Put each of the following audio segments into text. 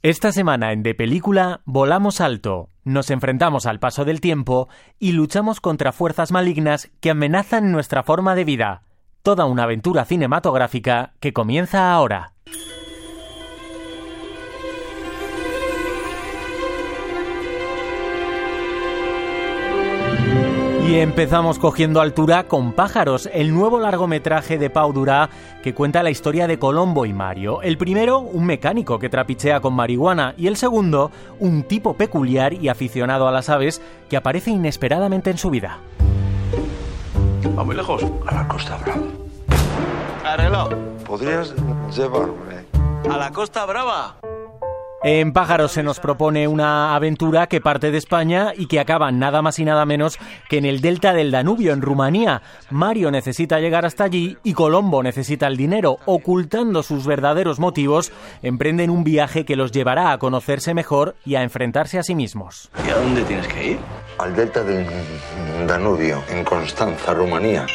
Esta semana en De Película volamos alto, nos enfrentamos al paso del tiempo y luchamos contra fuerzas malignas que amenazan nuestra forma de vida. Toda una aventura cinematográfica que comienza ahora. Y empezamos cogiendo altura con Pájaros, el nuevo largometraje de Pau Durá que cuenta la historia de Colombo y Mario. El primero, un mecánico que trapichea con marihuana, y el segundo, un tipo peculiar y aficionado a las aves que aparece inesperadamente en su vida. ¿Va muy lejos? A la Costa Brava. Arreglado. ¿Podrías llevarme? ¿A la Costa Brava? En Pájaros se nos propone una aventura que parte de España y que acaba nada más y nada menos que en el delta del Danubio, en Rumanía. Mario necesita llegar hasta allí y Colombo necesita el dinero. Ocultando sus verdaderos motivos, emprenden un viaje que los llevará a conocerse mejor y a enfrentarse a sí mismos. ¿Y a dónde tienes que ir? Al delta del Danubio, en Constanza, Rumanía.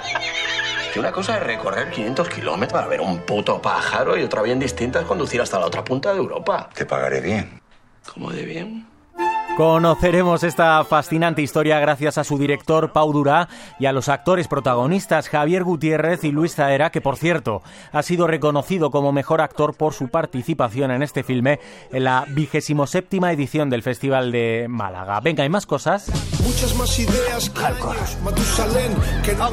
Que una cosa es recorrer 500 kilómetros para ver un puto pájaro y otra bien distinta es conducir hasta la otra punta de Europa. Te pagaré bien. ¿Cómo de bien? Conoceremos esta fascinante historia gracias a su director Pau Durá y a los actores protagonistas Javier Gutiérrez y Luis Zaera, que por cierto ha sido reconocido como mejor actor por su participación en este filme en la 27ª edición del Festival de Málaga. Venga, ¿hay más cosas? Muchas más ideas que años, Matusalén, que no...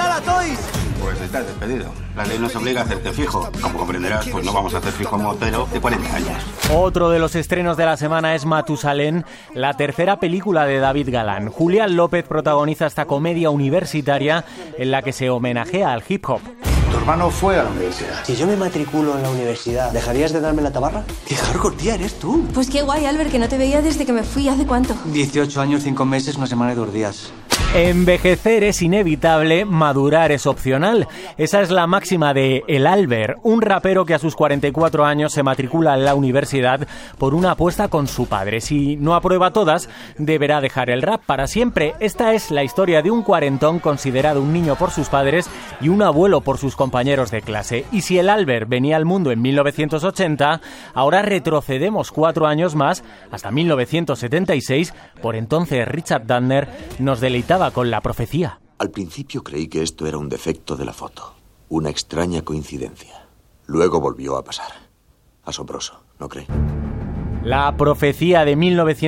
Pues estás despedido. La ley nos obliga a hacerte fijo. Como comprenderás, pues no vamos a hacer fijo motero de 40 años. Otro de los estrenos de la semana es Matusalén, la tercera película de David Galán. Julián López protagoniza esta comedia universitaria en la que se homenajea al hip hop. Tu hermano fue a la universidad. Si yo me matriculo en la universidad, ¿dejarías de darme la tabarra? ¡Qué hardcore, tía, eres tú! Pues qué guay, Albert, que no te veía desde que me fui. ¿Hace cuánto? 18 años, 5 meses, una semana y 2 días. Envejecer es inevitable, madurar es opcional. Esa es la máxima de El Albert, un rapero que a sus 44 años se matricula en la universidad por una apuesta con su padre. Si no aprueba todas, deberá dejar el rap para siempre. Esta es la historia de un cuarentón considerado un niño por sus padres y un abuelo por sus compañeros de clase. Y si El Albert venía al mundo en 1980, ahora retrocedemos 4 años más, hasta 1976. Por entonces Richard Dantner nos deleitaba con La Profecía. Al principio creí que esto era un defecto de la foto, una extraña coincidencia. Luego volvió a pasar. Asombroso, ¿no cree? La Profecía de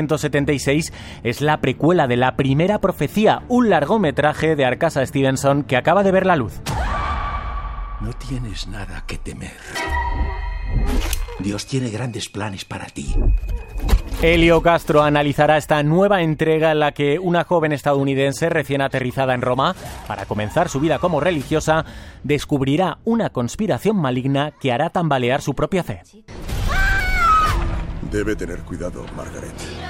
1976 es la precuela de La Primera Profecía, un largometraje de Arkasa Stevenson que acaba de ver la luz. No tienes nada que temer. Dios tiene grandes planes para ti. Helio Castro analizará esta nueva entrega en la que una joven estadounidense recién aterrizada en Roma para comenzar su vida como religiosa descubrirá una conspiración maligna que hará tambalear su propia fe. Debe tener cuidado, Margaret.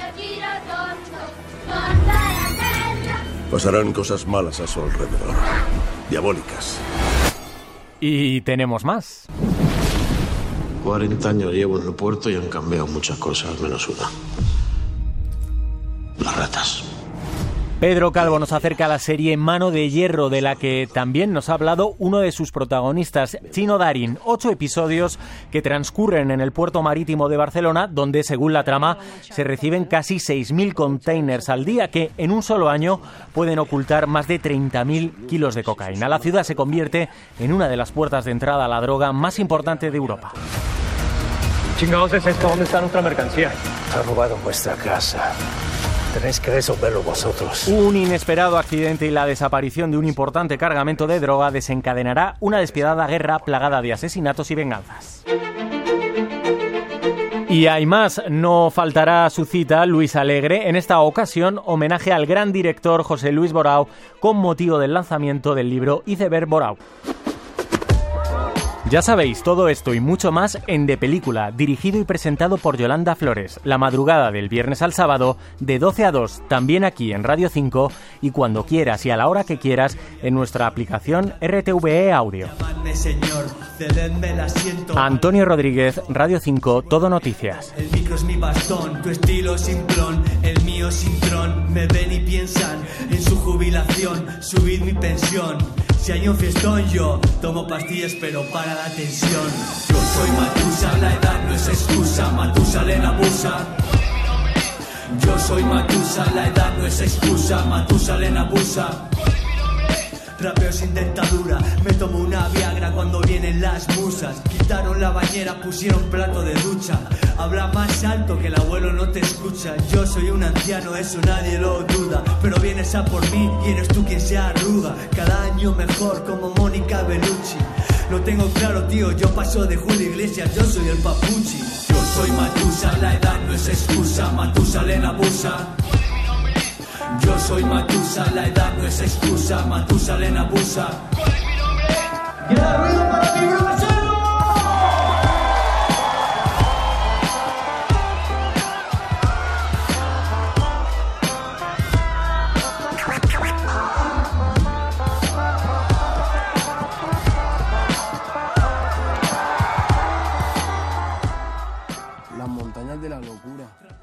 Pasarán cosas malas a su alrededor. Diabólicas. Y tenemos más. 40 años llevo en el puerto y han cambiado muchas cosas, menos una. Las ratas. Pedro Calvo nos acerca a la serie Mano de Hierro, de la que también nos ha hablado uno de sus protagonistas, Chino Darín. 8 episodios que transcurren en el puerto marítimo de Barcelona, donde, según la trama, se reciben casi 6.000 containers al día, que en un solo año pueden ocultar más de 30.000 kilos de cocaína. La ciudad se convierte en una de las puertas de entrada a la droga más importante de Europa. Chingados es esto, ¿dónde está nuestra mercancía? Ha robado vuestra casa. Tenéis que resolverlo vosotros. Un inesperado accidente y la desaparición de un importante cargamento de droga desencadenará una despiadada guerra plagada de asesinatos y venganzas. Y hay más, no faltará a su cita Luis Alegre, en esta ocasión homenaje al gran director José Luis Borao con motivo del lanzamiento del libro Iceberg Borao. Ya sabéis, todo esto y mucho más en De Película, dirigido y presentado por Yolanda Flores, la madrugada del viernes al sábado, de 12 a 2, también aquí en Radio 5, y cuando quieras y a la hora que quieras, en nuestra aplicación RTVE Audio. Antonio Rodríguez, Radio 5, Todo Noticias. El micro es mi bastón, tu estilo simplón, el mío sin tron. Me ven y piensan en su jubilación, subir mi pensión. Si hay un fiestón yo tomo pastillas pero para la tensión. soy Matusa, la edad no es excusa, Matusalén abusa. Yo soy Matusa, la edad no es excusa, Matusalén abusa. Rapeo sin dentadura, me tomo una Viagra cuando vienen las musas. Quitaron la bañera, pusieron plato de ducha. Habla más alto que el abuelo no te escucha. Yo soy un anciano, eso nadie lo duda. Pero vienes a por mí y eres tú quien se arruga. Cada año mejor como Mónica Bellucci. Lo tengo claro, tío, yo paso de Julio Iglesias, yo soy el papuchi. Yo soy Matusa, la edad no es excusa, Matusalén abusa. Yo soy Matusa, la edad no es excusa, Matusalén abusa. ¡Y el ruido para mi grosero! Las montañas de la locura.